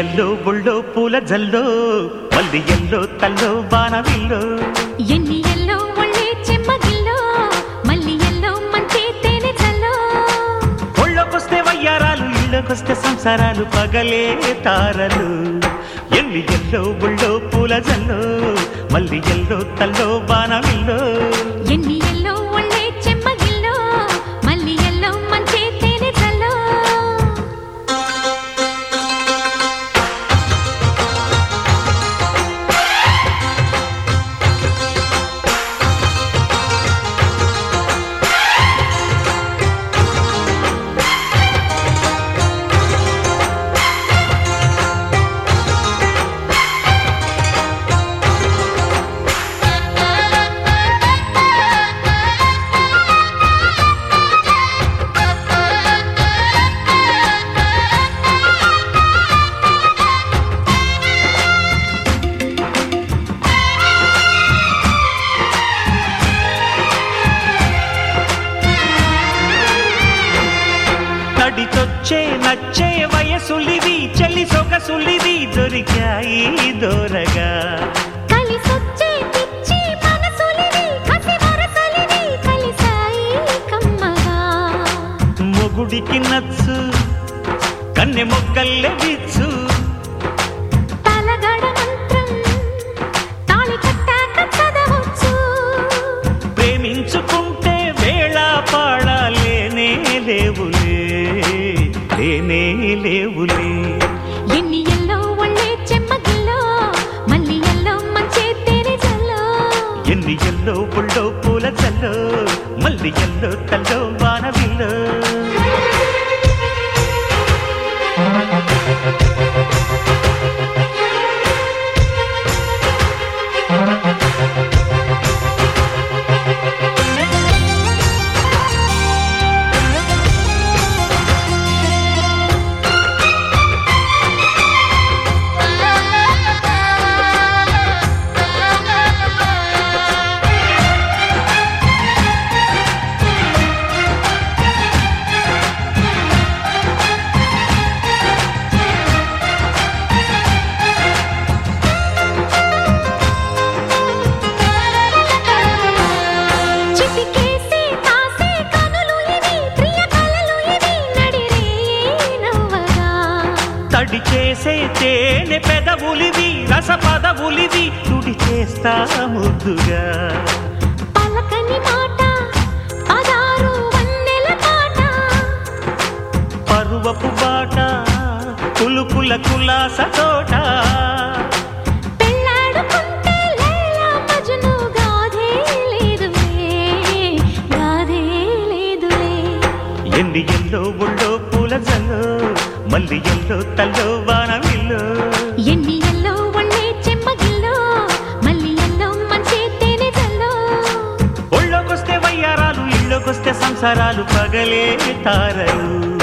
yellow బుళ్ళో పూల జల్లో మల్లి yellow తల్లో బాణవిల్లో ఎన్ని ఎల్లో ఒళ్ళే చెమ్మగిల్లో మల్లి ఎల్లో మంచి తేనె జల్లో ఒళ్ళొకొస్తే వయ్యారాలు ఇళ్ళకొస్తే సంసారాలు పగలే తారలు ఎన్ని ఎల్లో బుళ్ళో పూల జల్లో మల్లి ఎల్లో తల్లో బాణవిల్లో ఎన్ని ఎల్లో ఒళ్ళే చెమ్మగిల్లో మల్లి ఎల్లో మంచి తేనె జల్లో తడితొచ్చే నచ్చే వయసులివి చెలి సొగసులివి దొరికాయి దోరగా కలిసొచ్చే పిచ్చి మనసులివి కసి వరసలివి కలిసాయి కమ్మగా మొగుడికి నచ్చు కన్నె మొగ్గల్లె విచ్చు తలగడ మంత్రం తాళి కట్టాక చదవచ్చు ప్రేమించుకుంటే వేళ పాడాలేనే లేవులే లేనే లేవులే ఎన్ని ఎల్లో ఒళ్ళే చెమ్మగిల్లో మల్లి ఎల్లో మంచి తేనె జల్లో ఎన్ని ఎల్లో బుళ్ళో పూల జల్లో మల్లి ఎల్లో తల్లో వానవిల్లో చిటికేసి కాసే కనులు ఇవి ప్రియ కలలు ఇవి నడిరే నవ్వగా తడి చేసే తేనె పెదవులివి రస పదవులివి తుడి చేస్తా ముద్దుగా పలకని మాట పదారు వన్నెల పాట పరువపు బాట కులుకుల కులాస తోట పెళ్ళాడుకుంటే లైలా మజ్ను గాథే లేదులే గాథే లేదులే ఎన్ని ఎల్లో బుళ్ళో పూల జల్లో మల్లి ఎల్లో తల్లో వానవిల్లో ఎన్ని ఎల్లో ఒళ్ళే చెమ్మగిల్లో మల్లి ఎల్లో మంచి తేనె జల్లో ఒళ్ళోకొస్తే వయ్యారాలు ఇళ్ళోకొస్తే సంసారాలు పగలే తారలు